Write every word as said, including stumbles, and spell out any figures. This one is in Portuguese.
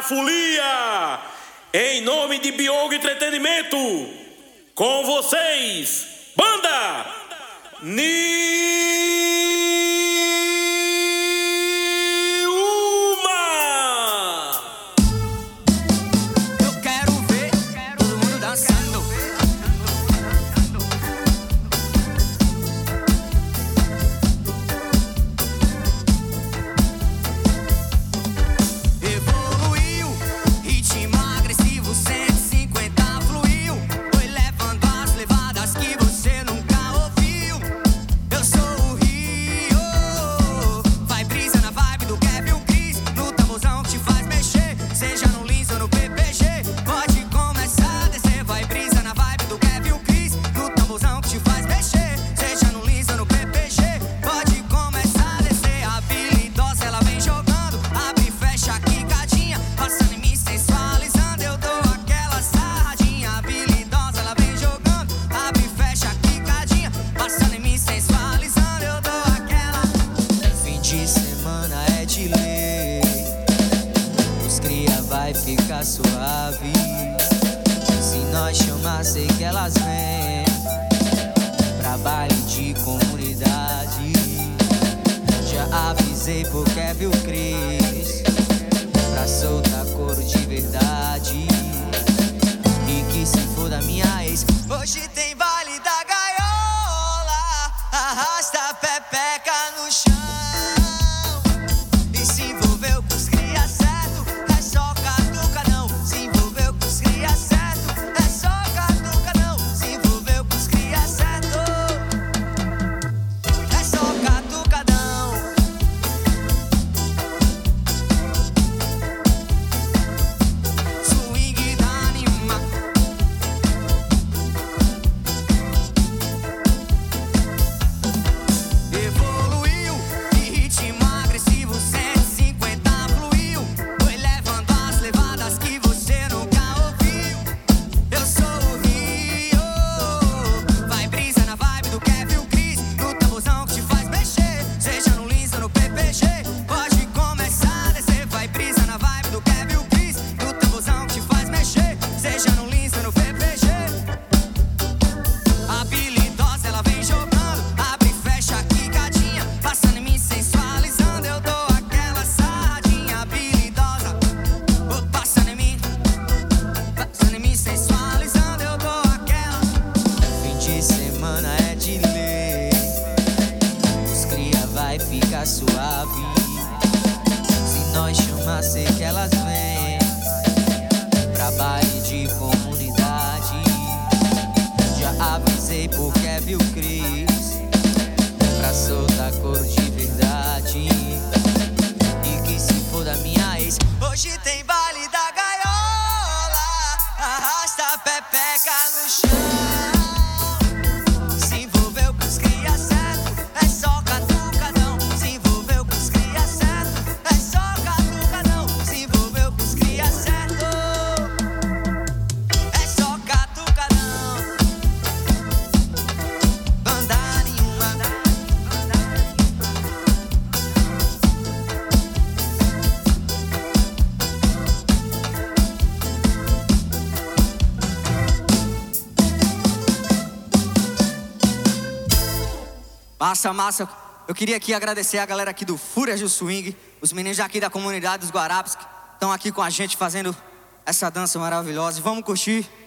folia. Em nome de Biogo Entretenimento, com vocês, Banda Ni... Fica suave. Se nós chamar, sei que elas vêm pra baile de comunidade. Já avisei pro Kevin e o Cris pra soltar couro de verdade. E que se for da minha ex, hoje tem baile da gaiola. Arrasta a pepeca no chão. E se envolveu com os cria certo, é só catuca não. Se envolveu com os cria certo, é só catuca não. Se envolveu com os cria certo, é só catuca não. Swing da nenhuma. Evoluiu de ritmo agressivo, cento e cinquenta fluiu. Foi levando as levadas que você nunca ouviu. Eu sou o Rio. Vai brisa na vibe do Kevin e o Cris, no tamborzão que te faz mexer. Seja no Lins ou no P P G, pode começar a descer. Vai brisa na vibe do Kevin e o Cris, no tamborzão que te faz mexer. Seja no Lins ou no P P G. Habilidosa, ela vem jogando, abre e fecha a quicadinha, passando em mim, sensualizando. Eu dou aquela sarradinha. Habilidosa, oh, passando em mim, passando em mim, sensualizando. Eu dou aquela. Fim de semana é de lei, os cria vai ficar suave. Se nós chamar, sei que elas vêm pra baile de comunidade. Já avisei pro Kevin e o Cris pra soltar couro de verdade. E que se for da minha ex, hoje tem baile da gaiola. Arrasta a pepeca no chão. Se envolveu com os cria certo, é só catuca não. Se envolveu com os cria certo, é só catuca não. Se envolveu com os cria certo, é só catuca não. Banda nenhuma. Massa, massa. Eu queria aqui agradecer a galera aqui do Fúrias do Swing, os meninos aqui da comunidade dos Guarapes que estão aqui com a gente fazendo essa dança maravilhosa. E vamos curtir.